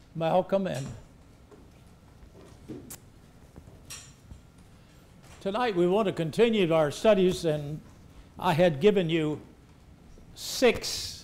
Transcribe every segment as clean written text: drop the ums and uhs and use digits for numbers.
Malcolm. And tonight we want to continue our studies, and I had given you 6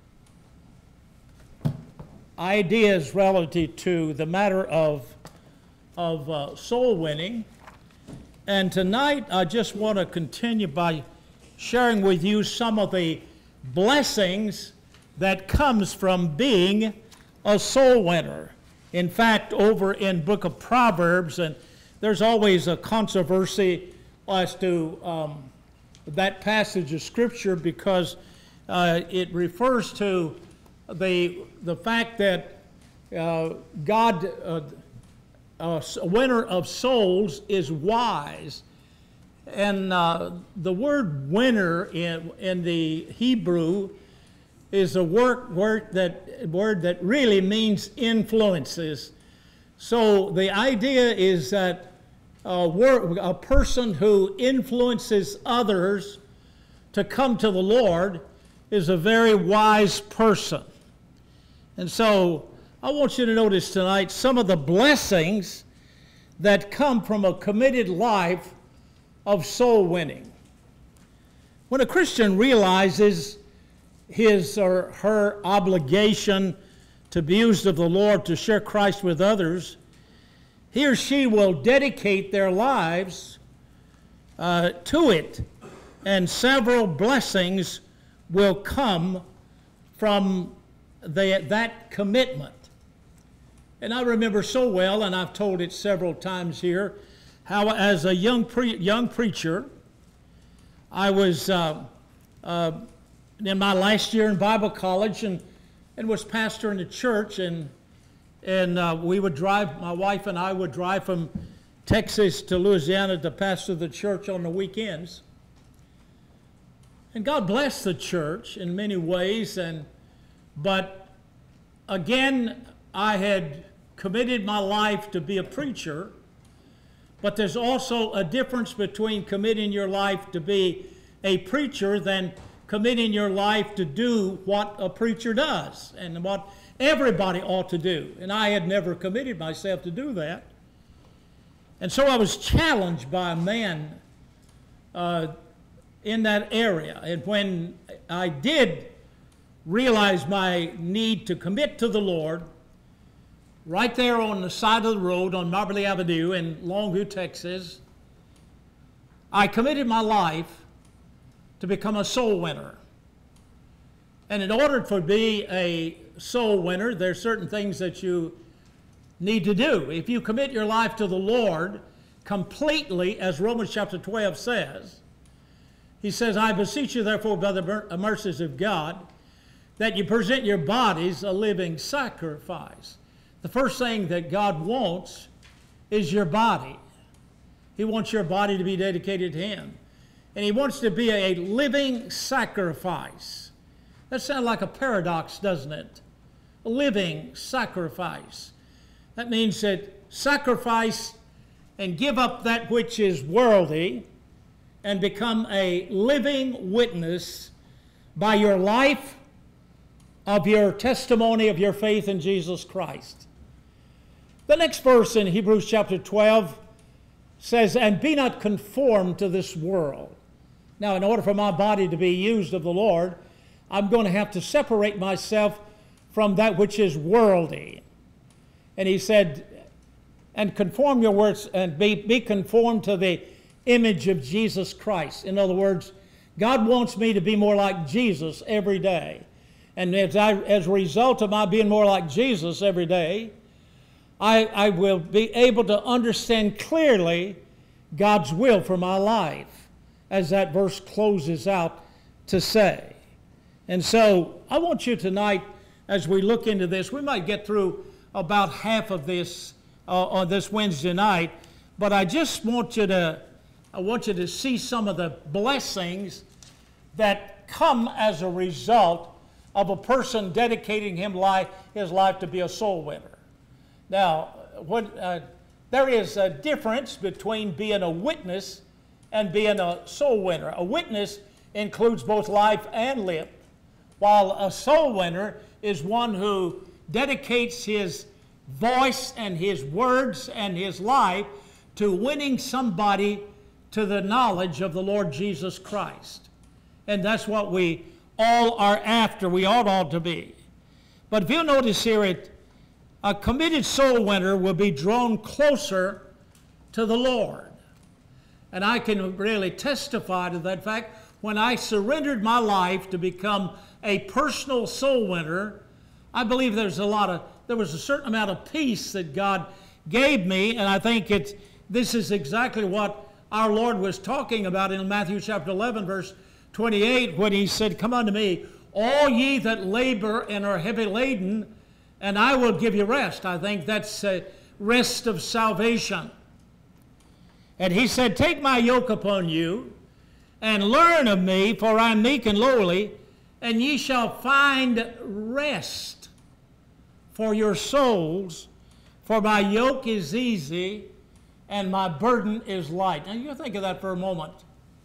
ideas relative to the matter of soul winning. And tonight I just want to continue by sharing with you some of the blessings that comes from being a soul winner. In fact, over in book of Proverbs, and there's always a controversy as to that passage of Scripture, because it refers to the fact that God, a winner of souls, is wise. And the word winner in the Hebrew is a word that really means influences. So the idea is that a person who influences others to come to the Lord is a very wise person. And so I want you to notice tonight some of the blessings that come from a committed life of soul winning. When a Christian realizes his or her obligation to be used of the Lord to share Christ with others, he or she will dedicate their lives to it, and several blessings will come from that commitment. And I remember so well, and I've told it several times here, how as a young preacher, I was in my last year in Bible college and was pastoring a church, and we would drive, my wife and I would drive from Texas to Louisiana to pastor the church on the weekends. And God blessed the church in many ways, but again, I had committed my life to be a preacher, but there's also a difference between committing your life to be a preacher than committing your life to do what a preacher does and what everybody ought to do. And I had never committed myself to do that. And so I was challenged by a man in that area. And when I did realize my need to commit to the Lord, right there on the side of the road on Moberly Avenue in Longview, Texas, I committed my life to become a soul winner. And in order to be a soul winner, there's certain things that you need to do. If you commit your life to the Lord completely, as Romans chapter 12 says, he says, I beseech you therefore by the mercies of God, that you present your bodies a living sacrifice. The first thing that God wants is your body. He wants your body to be dedicated to Him. And He wants to be a living sacrifice. That sounds like a paradox, doesn't it? A living sacrifice. That means that sacrifice and give up that which is worldly and become a living witness by your life, of your testimony of your faith in Jesus Christ. The next verse in Hebrews chapter 12 says, and be not conformed to this world. Now, in order for my body to be used of the Lord, I'm going to have to separate myself from that which is worldly. And he said, and conform your words, and be conformed to the image of Jesus Christ. In other words, God wants me to be more like Jesus every day. And as a result of my being more like Jesus every day, I will be able to understand clearly God's will for my life, as that verse closes out to say. And so I want you tonight, as we look into this, we might get through about half of this on this Wednesday night, but I just want you to see some of the blessings that come as a result of a person dedicating his life to be a soul winner. Now, there is a difference between being a witness and being a soul winner. A witness includes both life and limb, while a soul winner is one who dedicates his voice and his words and his life to winning somebody to the knowledge of the Lord Jesus Christ. And that's what we all are after. We ought to be. But if you'll notice here, a committed soul winner will be drawn closer to the Lord. And I can really testify to that fact. When I surrendered my life to become a personal soul winner, I believe there was a certain amount of peace that God gave me, and I think this is exactly what our Lord was talking about in Matthew chapter 11, verse 28, when he said, "Come unto me, all ye that labor and are heavy laden, and I will give you rest." I think that's a rest of salvation. And he said, "Take my yoke upon you, and learn of me, for I am meek and lowly, and ye shall find rest for your souls, for my yoke is easy, and my burden is light." Now you think of that for a moment.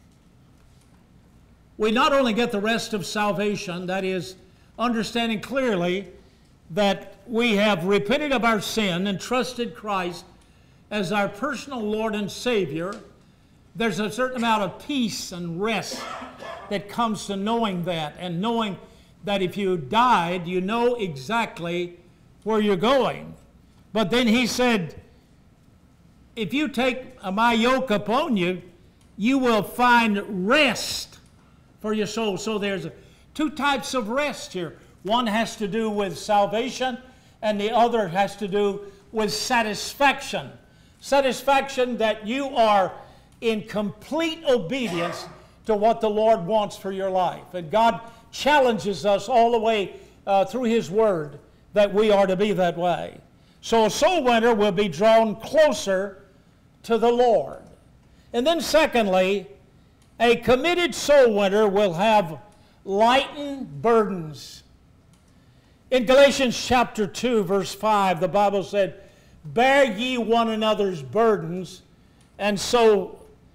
We not only get the rest of salvation, that is, understanding clearly that we have repented of our sin and trusted Christ as our personal Lord and Savior. There's a certain amount of peace and rest that comes to knowing that, and knowing that if you died, you know exactly where you're going. But then he said, if you take my yoke upon you, you will find rest for your soul. So there's two types of rest here. One has to do with salvation, and the other has to do with satisfaction. Satisfaction that you are in complete obedience to what the Lord wants for your life. And God challenges us all the way through His Word that we are to be that way. So a soul winner will be drawn closer to the Lord. And then secondly, a committed soul winner will have lightened burdens. In Galatians chapter 2, verse 5, the Bible said, "Bear ye one another's burdens, and so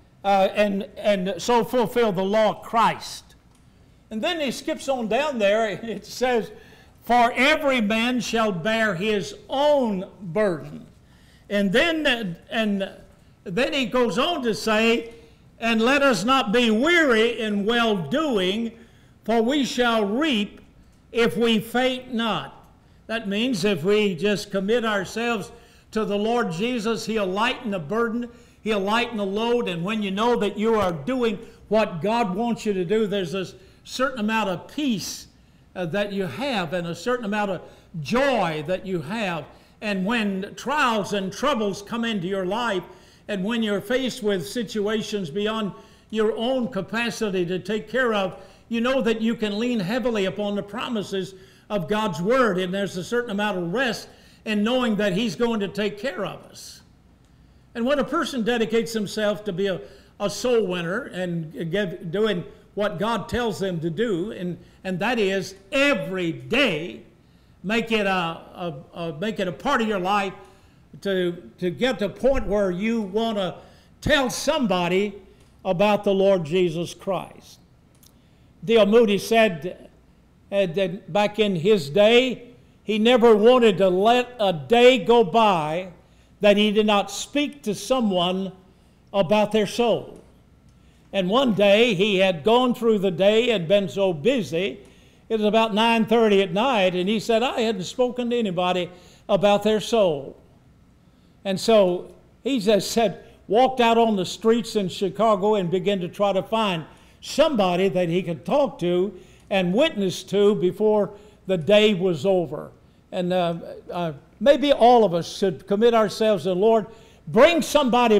fulfill the law of Christ." And then he skips on down there. It says, "For every man shall bear his own burden." And then he goes on to say, "And let us not be weary in well-doing, for we shall reap if we faint not." That means if we just commit ourselves to the Lord Jesus, He'll lighten the burden, He'll lighten the load, and when you know that you are doing what God wants you to do, there's a certain amount of peace that you have, and a certain amount of joy that you have. And when trials and troubles come into your life, and when you're faced with situations beyond your own capacity to take care of, you know that you can lean heavily upon the promises of God's Word, and there's a certain amount of rest in knowing that He's going to take care of us. And when a person dedicates himself to be a soul winner and doing what God tells them to do, and that is every day make it a part of your life to get to the point where you want to tell somebody about the Lord Jesus Christ. D.L. Moody said that back in his day, he never wanted to let a day go by that he did not speak to someone about their soul. And one day he had gone through the day and been so busy, it was about 9:30 at night, and he said, I hadn't spoken to anybody about their soul. And so he just said, walked out on the streets in Chicago and began to try to find somebody that he could talk to and witness to before the day was over. And maybe all of us should commit ourselves to the Lord. Bring somebody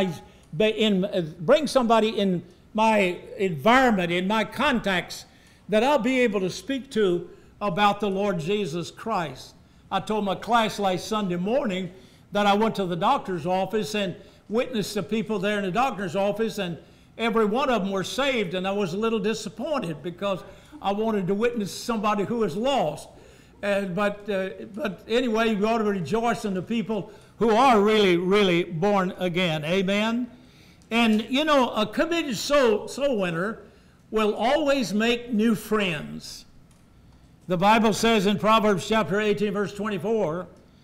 bring somebody in my environment, in my contacts, that I'll be able to speak to about the Lord Jesus Christ. I told my class last Sunday morning that I went to the doctor's office and witnessed to people there in the doctor's office, and every one of them were saved, and I was a little disappointed because I wanted to witness somebody who was lost. But anyway, you ought to rejoice in the people who are really, really born again. Amen? And, you know, a committed soul winner will always make new friends. The Bible says in Proverbs chapter 18, verse 24,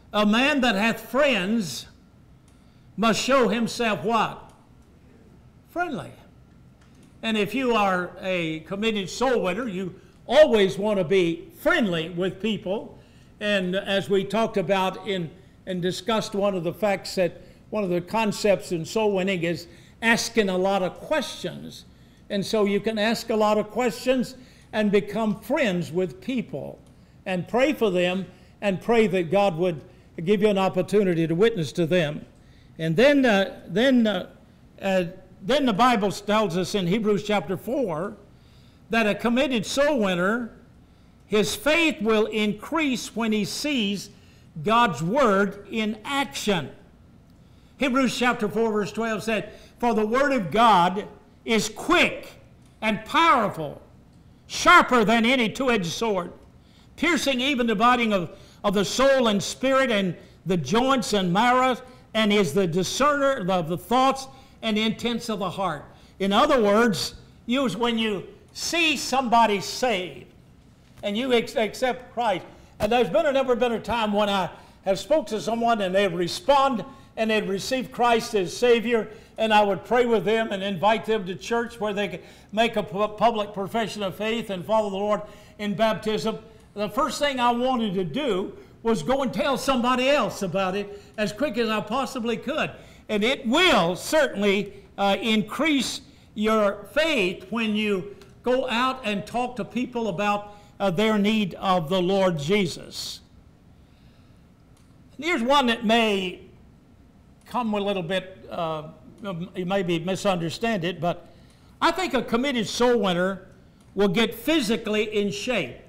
A man that hath friends must show himself what? Friendly. And if you are a committed soul winner, you always want to be friendly with people. And as we talked about and discussed, one of the facts that one of the concepts in soul winning is asking a lot of questions. And so you can ask a lot of questions and become friends with people and pray for them and pray that God would give you an opportunity to witness to them. And then the Bible tells us in Hebrews chapter 4 that a committed soul winner, his faith will increase when he sees God's word in action. Hebrews chapter 4 verse 12 said, "For the word of God is quick and powerful, sharper than any two-edged sword, piercing even dividing of the soul and spirit and the joints and marrow, and is the discerner of the thoughts and intents of the heart." In other words, when you see somebody saved and you accept Christ, and there's never been a time when I have spoke to someone and they respond and they'd receive Christ as Savior, and I would pray with them and invite them to church where they could make a public profession of faith and follow the Lord in baptism. The first thing I wanted to do was go and tell somebody else about it as quick as I possibly could. And it will certainly increase your faith when you go out and talk to people about their need of the Lord Jesus. And here's one that may come a little bit, you maybe misunderstand it, but I think a committed soul winner will get physically in shape.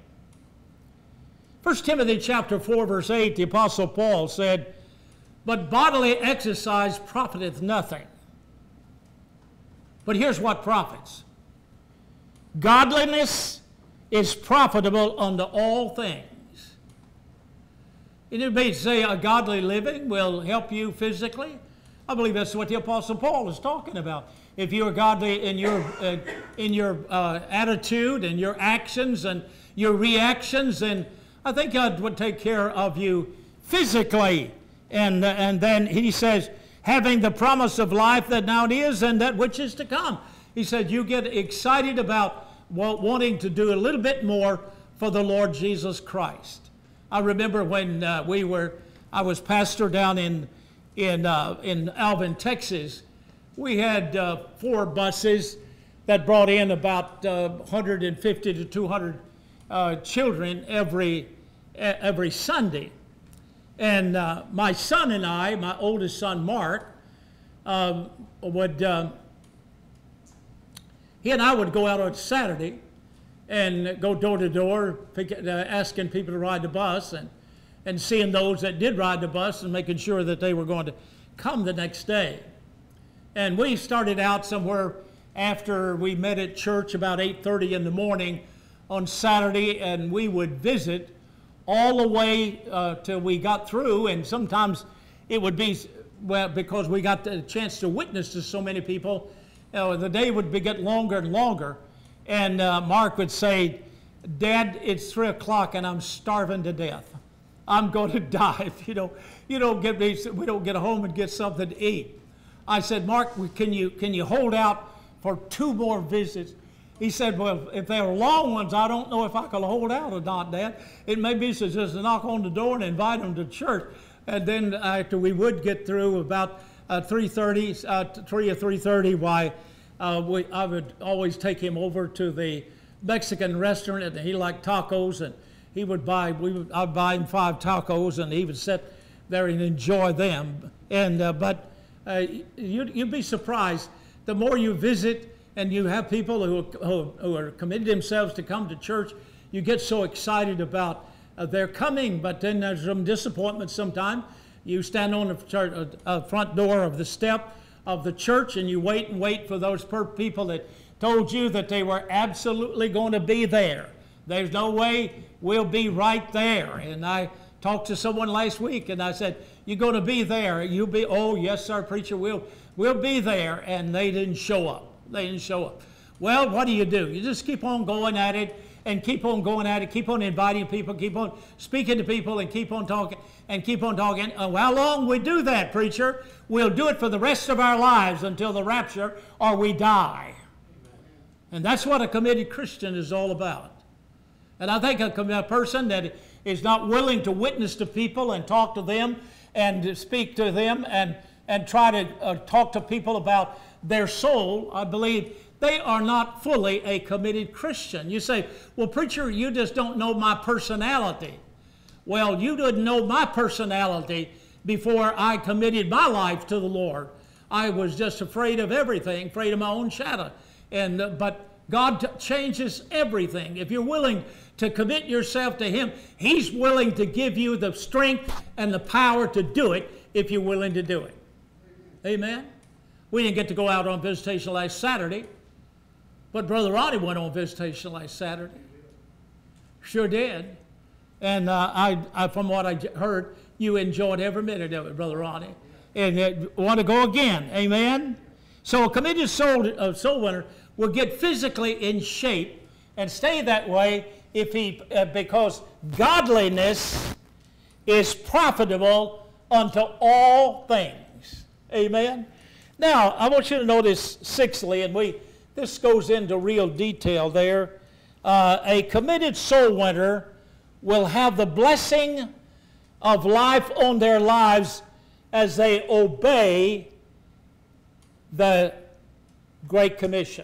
1 Timothy chapter 4 verse 8, the Apostle Paul said, "But bodily exercise profiteth nothing. But here's what profits. Godliness is profitable unto all things." And it may say a godly living will help you physically. I believe that's what the Apostle Paul is talking about. If you are godly in your attitude and your actions and your reactions, then I think God would take care of you physically. And then he says, having the promise of life that now is and that which is to come. He said you get excited about wanting to do a little bit more for the Lord Jesus Christ. I remember when I was pastor down in Alvin, Texas. We had 4 buses that brought in about 150 to 200 children every Sunday. And my son and I, my oldest son Mark, he and I would go out on Saturday and go door to door, asking people to ride the bus and seeing those that did ride the bus and making sure that they were going to come the next day. And we started out somewhere after we met at church about 8:30 in the morning on Saturday, and we would visit all the way till we got through. And sometimes it would be, well, because we got the chance to witness to so many people, the day would get longer and longer. And Mark would say, "Dad, it's 3 o'clock and I'm starving to death. I'm going to die if we don't get home and get something to eat." I said, "Mark, can you hold out for 2 more visits?" He said, "Well, if they are long ones, I don't know if I can hold out or not, Dad. It may be just to knock on the door and invite them to church." And then after we would get through about 3:30, 3 or 3:30, I would always take him over to the Mexican restaurant, and he liked tacos, and I'd buy him 5 tacos, and he would sit there and enjoy them. And you'd be surprised. The more you visit and you have people who are committed themselves to come to church, you get so excited about their coming. But then there's some disappointment sometimes. You stand on the front door of the step of the church and you wait and wait for those people that told you that they were absolutely going to be there. There's no way, we'll be right there. And I talked to someone last week and I said, "You're going to be there." "You'll be," "Oh, yes, sir, preacher, we'll be there." And they didn't show up. They didn't show up. Well, what do? You just keep on going at it and keep on going at it, keep on inviting people, keep on speaking to people, and keep on talking, and keep on talking. How long we do that, preacher? We'll do it for the rest of our lives until the rapture or we die. And that's what a committed Christian is all about. And I think a person that is not willing to witness to people and talk to them and speak to them and try to talk to people about their soul, I believe they are not fully a committed Christian. You say, well, preacher, you just don't know my personality. Well, you didn't know my personality before I committed my life to the Lord. I was just afraid of everything, afraid of my own shadow. But God changes everything. If you're willing to commit yourself to Him, He's willing to give you the strength and the power to do it if you're willing to do it. Amen? We didn't get to go out on visitation last Saturday, but Brother Ronnie went on visitation last Saturday. Sure did. And I, from what I heard, you enjoyed every minute of it, Brother Ronnie. And want to go again. Amen? So a committed soul winner will get physically in shape and stay that way because godliness is profitable unto all things. Amen? Now, I want you to notice sixthly, and this goes into real detail there. A committed soul winner will have the blessing of life on their lives as they obey the Great Commission.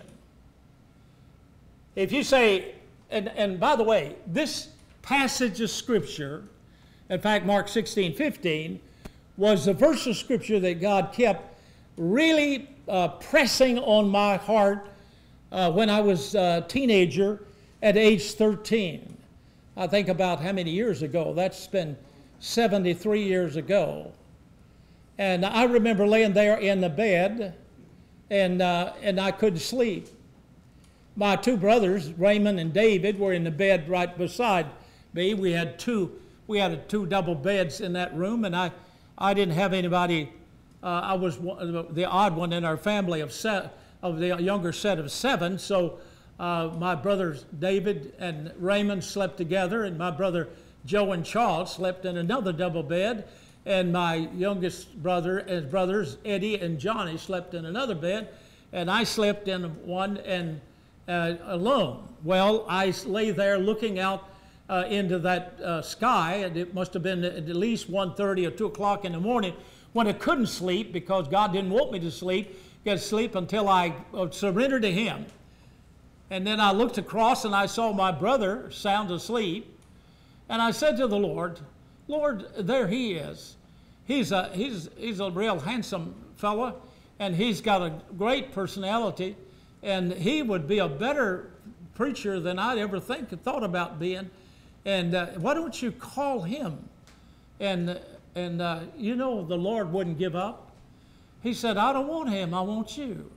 If you say, and by the way, this passage of Scripture, in fact, Mark 16:15, was the verse of Scripture that God kept really pressing on my heart when I was a teenager at age 13. I think about how many years ago. That's been 73 years ago. And I remember laying there in the bed, and I couldn't sleep. My two brothers, Raymond and David, were in the bed right beside me. We had two double beds in that room, and I didn't have anybody. I was the odd one in our family of the younger set of seven. So my brothers David and Raymond slept together, and my brother Joe and Charles slept in another double bed, and my youngest brothers Eddie and Johnny slept in another bed, and I slept in one and alone. Well, I lay there looking out into that sky, and it must have been at least 1:30 or 2 o'clock in the morning when I couldn't sleep because God didn't want me to get sleep until I surrendered to Him. And then I looked across and I saw my brother sound asleep, and I said to the Lord, Lord, there he is. He's a real handsome fellow, and he's got a great personality, and he would be a better preacher than I'd ever thought about being. And why don't you call him? And you know, the Lord wouldn't give up. He said, I don't want him, I want you.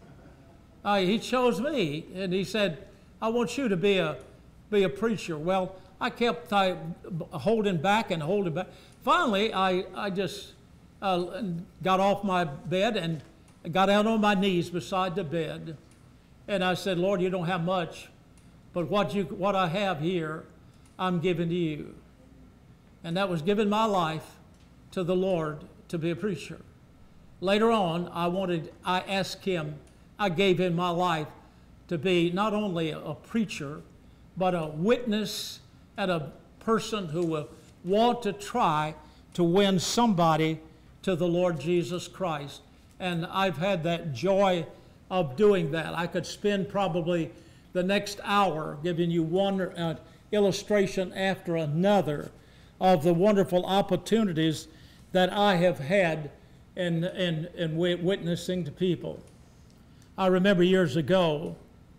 He chose me, and he said, I want you to be a preacher. Well, I kept holding back. Finally, I just got off my bed and got out on my knees beside the bed. And I said, Lord, you don't have much, but what I have here, I'm giving to you. And that was giving my life to the Lord to be a preacher. Later on, I asked him, I gave him my life to be not only a preacher, but a witness and a person who will want to try to win somebody to the Lord Jesus Christ. And I've had that joy of doing that. I could spend probably the next hour giving you one illustration after another of the wonderful opportunities that I have had in witnessing to people. I remember years ago,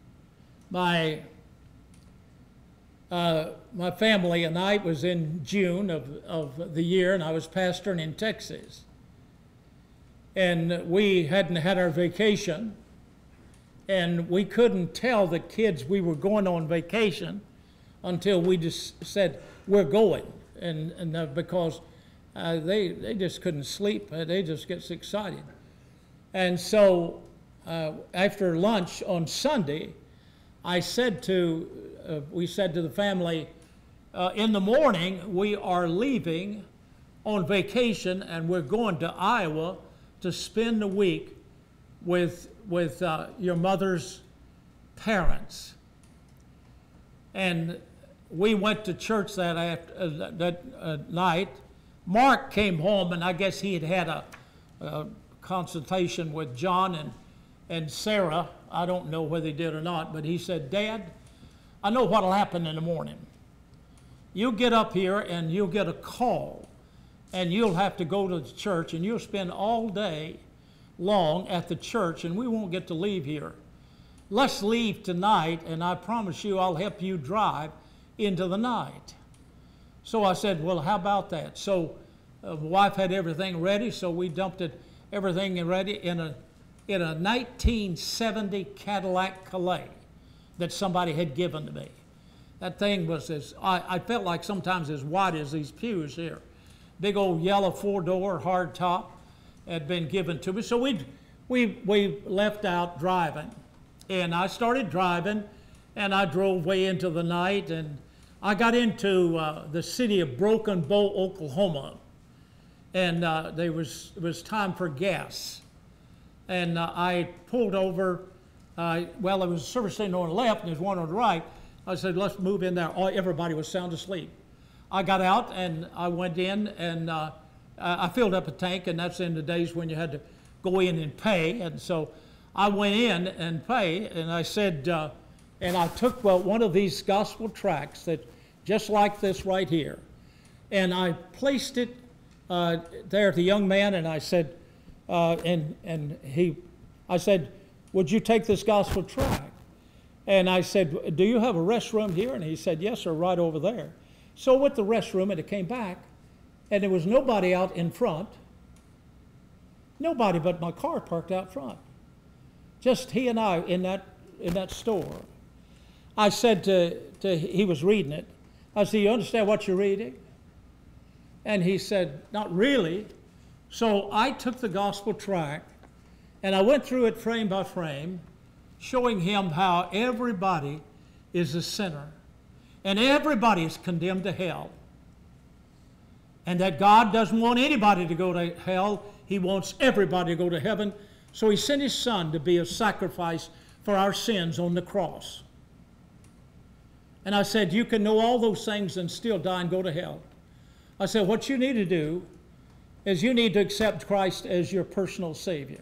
my family and I, it was in June of the year, and I was pastoring in Texas. And we hadn't had our vacation, and we couldn't tell the kids we were going on vacation until we just said, we're going. And because they just couldn't sleep. They just get excited. And so after lunch on Sunday, I said to we said to the family, in the morning we are leaving on vacation and we're going to Iowa to spend the week with your mother's parents. And we went to church that night. Mark came home, and I guess he had a consultation with John and Sarah. I don't know whether he did or not, but he said, Dad, I know what will happen in the morning. You'll get up here and you'll get a call, and you'll have to go to the church, and you'll spend all day long at the church, and we won't get to leave here. Let's leave tonight, and I promise you I'll help you drive into the night. So I said, well, how about that? So my wife had everything ready, so we dumped everything ready in a 1970 Cadillac Calais that somebody had given to me. That thing was I felt like sometimes as wide as these pews here. Big old yellow 4-door hard top had been given to me. So we left out driving. And I started driving, and I drove way into the night, and I got into the city of Broken Bow, Oklahoma. And it was time for gas. And I pulled over. There was a service station on the left, and there's one on the right. I said, let's move in there. Everybody was sound asleep. I got out, and I went in, and I filled up a tank, and that's in the days when you had to go in and pay. And so I went in and paid, and I said, and I took one of these gospel tracts that, just like this right here, and I placed it there at the young man, and I said, I said, would you take this gospel tract? And I said, do you have a restroom here? And he said, yes, sir, right over there. So with the restroom, and it came back, and there was nobody out in front. Nobody but my car parked out front. Just he and I in that store. I said he was reading it. I said, you understand what you're reading? And he said, not really. So I took the gospel tract, and I went through it frame by frame, showing him how everybody is a sinner, and everybody is condemned to hell, and that God doesn't want anybody to go to hell. He wants everybody to go to heaven. So he sent his son to be a sacrifice for our sins on the cross. And I said, you can know all those things and still die and go to hell. I said, what you need to do is you need to accept Christ as your personal Savior.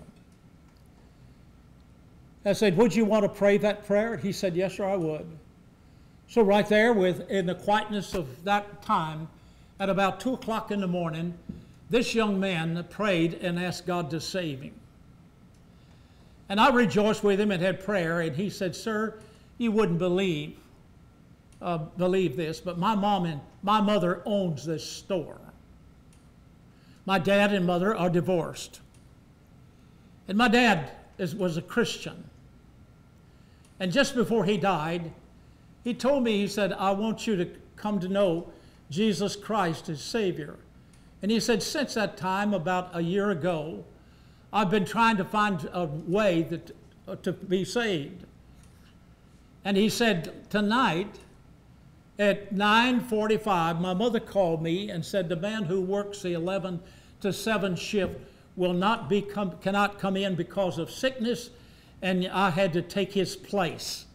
I said, would you want to pray that prayer? He said, yes, sir, I would. So right there, in the quietness of that time, at about 2 o'clock in the morning, this young man prayed and asked God to save him. And I rejoiced with him and had prayer, and he said, sir, you wouldn't believe this, but my mother owns this store. My dad and mother are divorced. And my dad was a Christian. And just before he died, he told me, he said, I want you to come to know Jesus Christ as Savior. And he said, since that time, about a year ago, I've been trying to find a way to be saved. And he said, tonight at 9:45, my mother called me and said, the man who works the 11 to 7 shift cannot come in because of sickness, and I had to take his place.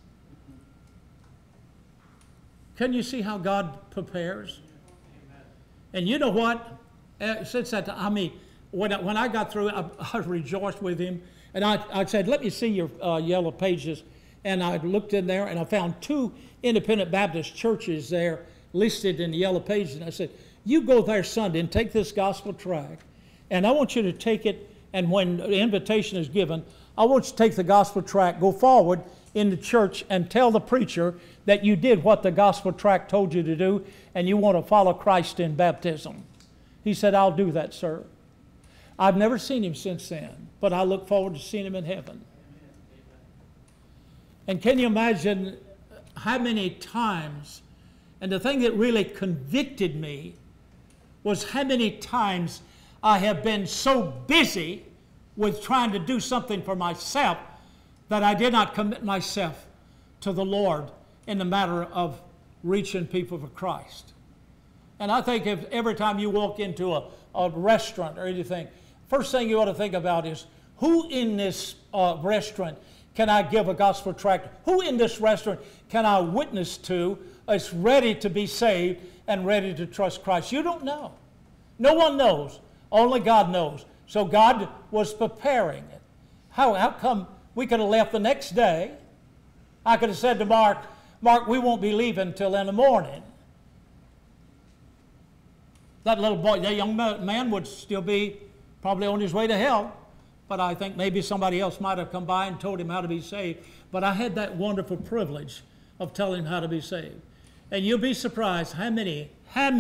Can you see how God prepares? And you know what? Since that time, when I got through, I rejoiced with him, and I said, let me see your yellow pages. And I looked in there, and I found 2 independent Baptist churches there listed in the yellow pages. And I said, you go there Sunday and take this gospel tract, and I want you to take it, and when the invitation is given, I want you to take the gospel tract, go forward in the church, and tell the preacher that you did what the gospel tract told you to do, and you want to follow Christ in baptism. He said, I'll do that, sir. I've never seen him since then, but I look forward to seeing him in heaven. And can you imagine how many times, and the thing that really convicted me was how many times I have been so busy with trying to do something for myself that I did not commit myself to the Lord in the matter of reaching people for Christ. And I think if every time you walk into a restaurant or anything, first thing you ought to think about is, who in this restaurant can I give a gospel tract? Who in this restaurant can I witness to is ready to be saved and ready to trust Christ? You don't know. No one knows. Only God knows. So God was preparing it. How come we could have left the next day? I could have said to Mark, we won't be leaving till in the morning. That little boy, that young man would still be probably on his way to hell. But I think maybe somebody else might have come by and told him how to be saved. But I had that wonderful privilege of telling him how to be saved. And you'll be surprised how many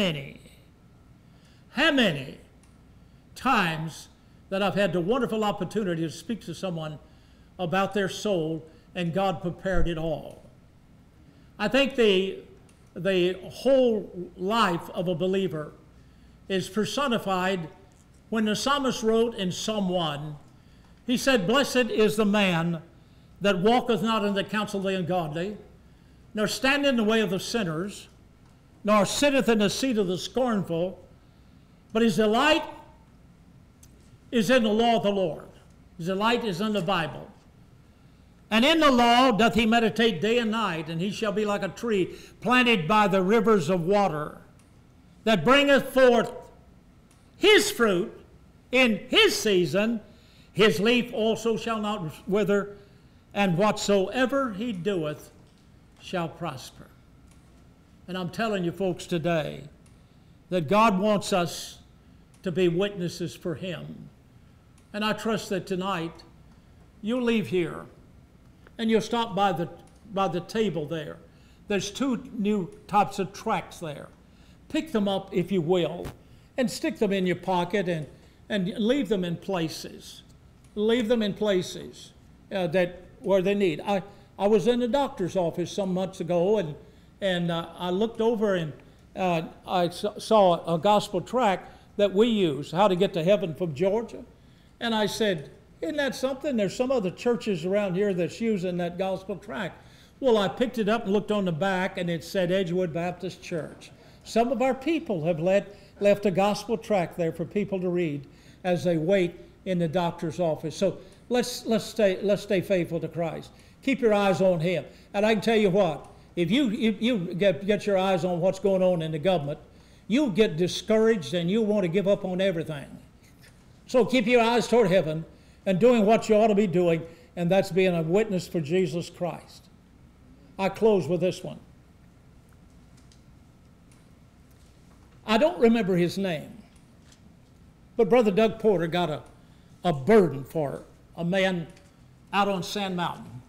times that I've had the wonderful opportunity to speak to someone about their soul, and God prepared it all. I think the whole life of a believer is personified when the psalmist wrote in Psalm 1, he said, "Blessed is the man that walketh not in the counsel of the ungodly, nor standeth in the way of the sinners, nor sitteth in the seat of the scornful, but his delight is in the law of the Lord." His delight is in the Bible. "And in the law doth he meditate day and night, and he shall be like a tree planted by the rivers of water, that bringeth forth his fruit in his season. His leaf also shall not wither, and whatsoever he doeth shall prosper." And I'm telling you folks today that God wants us to be witnesses for him. And I trust that tonight you'll leave here and you'll stop by the table there. There's 2 new types of tracts there. Pick them up if you will, and stick them in your pocket and leave them in places. Leave them in places that where they need. I was in the doctor's office some months ago, and I looked over and I saw a gospel tract that we use, How to Get to Heaven from Georgia. And I said, isn't that something? There's some other churches around here that's using that gospel tract. Well, I picked it up and looked on the back, and it said Edgewood Baptist Church. Some of our people have left a gospel tract there for people to read as they wait in the doctor's office. So let's stay faithful to Christ. Keep your eyes on him. And I can tell you what, if you get your eyes on what's going on in the government, you'll get discouraged and you'll want to give up on everything. So keep your eyes toward heaven and doing what you ought to be doing, and that's being a witness for Jesus Christ. I close with this one. I don't remember his name, but Brother Doug Porter got a burden for a man out on Sand Mountain.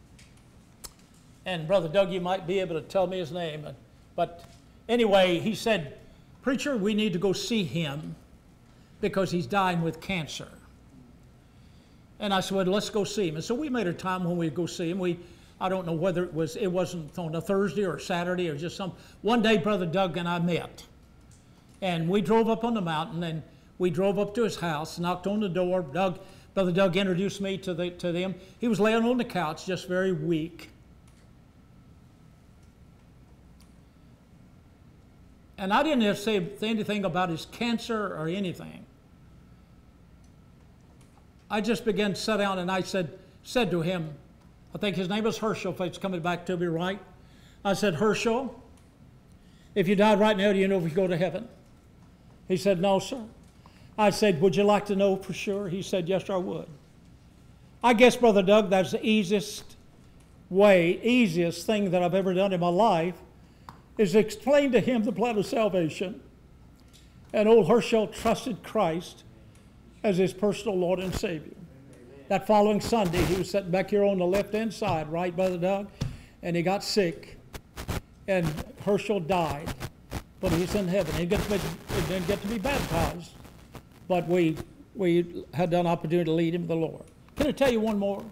And Brother Doug, you might be able to tell me his name. But anyway, he said, "Preacher, we need to go see him because he's dying with cancer." And I said, "Well, let's go see him." And so we made a time when we'd go see him. I don't know whether it wasn't on a Thursday or Saturday or just one day Brother Doug and I met. And we drove up on the mountain, and we drove up to his house, knocked on the door. Brother Doug introduced me to them. He was laying on the couch, just very weak. And I didn't say anything about his cancer or anything. I just began to sit down, and I said to him, I think his name was Herschel, if it's coming back to me right. I said, "Herschel, if you died right now, do you know if you go to heaven?" He said, "No, sir." I said, "Would you like to know for sure?" He said, "Yes, sir, I would." I guess, Brother Doug, that's the easiest thing that I've ever done in my life, is explain to him the plan of salvation. And old Herschel trusted Christ as his personal Lord and Savior. That following Sunday, he was sitting back here on the left-hand side, right, Brother Doug? And he got sick, and Herschel died. But he's in heaven. He didn't get to be baptized. But we had an opportunity to lead him to the Lord. Can I tell you one more?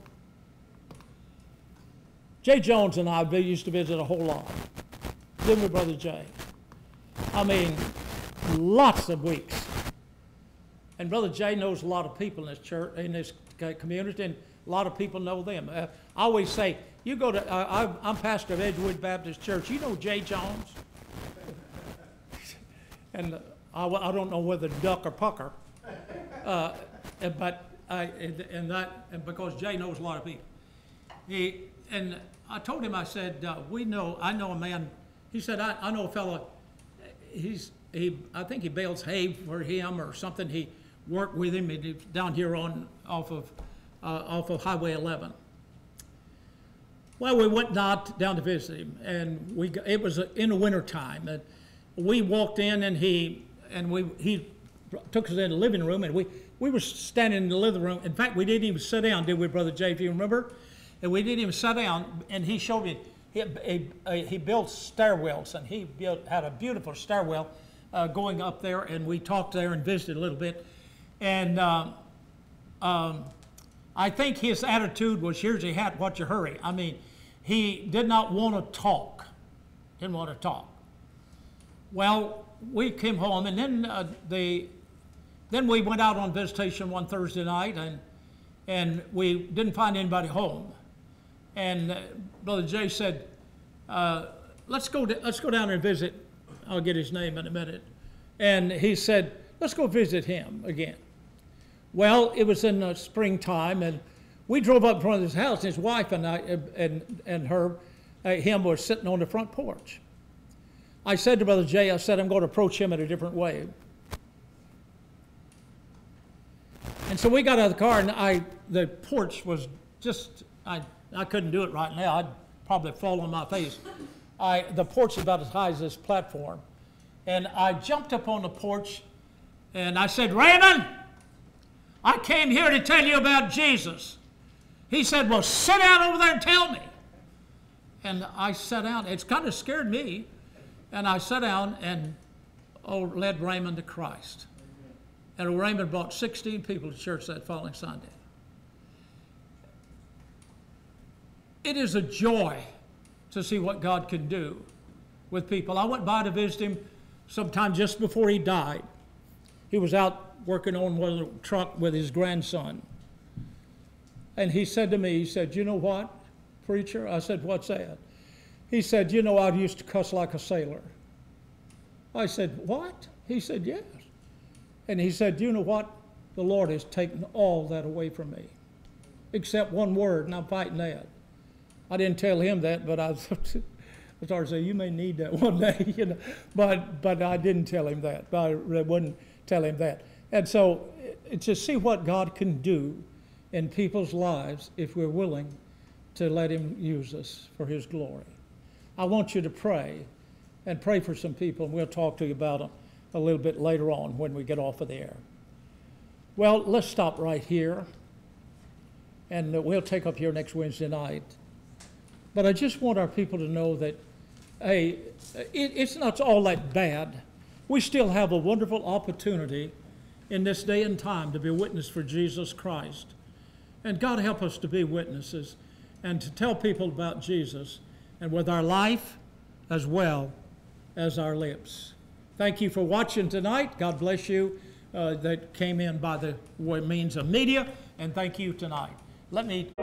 Jay Jones and I used to visit a whole lot. Didn't we, Brother Jay? I mean, lots of weeks. And Brother Jay knows a lot of people in this church, in this community, and a lot of people know them. I always say, You go to, I'm pastor of Edgewood Baptist Church. You know Jay Jones? And I don't know whether duck or pucker, but because Jay knows a lot of people. And I told him, I said, I know a man. He said, I know a fellow. I think he bales hay for him or something. He worked with him down here off of Highway 11. Well, we went down to visit him, and it was in the winter time, and we walked in, and he took us in the living room, and we were standing in the living room. In fact, we didn't even sit down, did we, Brother Jay, if you remember? And we didn't even sit down, and he showed me, he built stairwells, and he had a beautiful stairwell going up there, and we talked there and visited a little bit. And I think his attitude was, here's your hat, what's your hurry? I mean, he did not want to talk, didn't want to talk. Well, we came home, and then we went out on visitation one Thursday night, and we didn't find anybody home. And Brother Jay said, let's go down and visit. I'll get his name in a minute. And he said, let's go visit him again. Well, it was in the springtime, and we drove up in front of his house, and his wife and him were sitting on the front porch. I said to Brother Jay, I said, I'm going to approach him in a different way. And so we got out of the car, and the porch was just, I couldn't do it right now. I'd probably fall on my face. The porch is about as high as this platform. And I jumped up on the porch, and I said, Raymond, I came here to tell you about Jesus. He said, well, sit down over there and tell me. And I sat down. It's kind of scared me. And I sat down and led Raymond to Christ. And Raymond brought 16 people to church that following Sunday. It is a joy to see what God can do with people. I went by to visit him sometime just before he died. He was out working on one truck with his grandson. And he said to me, he said, you know what, preacher? I said, what's that? He said, you know, I used to cuss like a sailor. I said, what? He said, yes. And he said, you know what? The Lord has taken all that away from me, except one word, and I'm fighting that. I didn't tell him that, but I started to say, you may need that one day, you know. But I didn't tell him that. I wouldn't tell him that. And so to see what God can do in people's lives if we're willing to let him use us for his glory. I want you to pray, and pray for some people, and we'll talk to you about them a little bit later on when we get off of the air. Well, let's stop right here, and we'll take up here next Wednesday night. But I just want our people to know that, hey, it's not all that bad. We still have a wonderful opportunity in this day and time to be a witness for Jesus Christ. And God help us to be witnesses and to tell people about Jesus, and with our life as well as our lips. Thank you for watching tonight. God bless you that came in by the means of media, and thank you tonight. Let me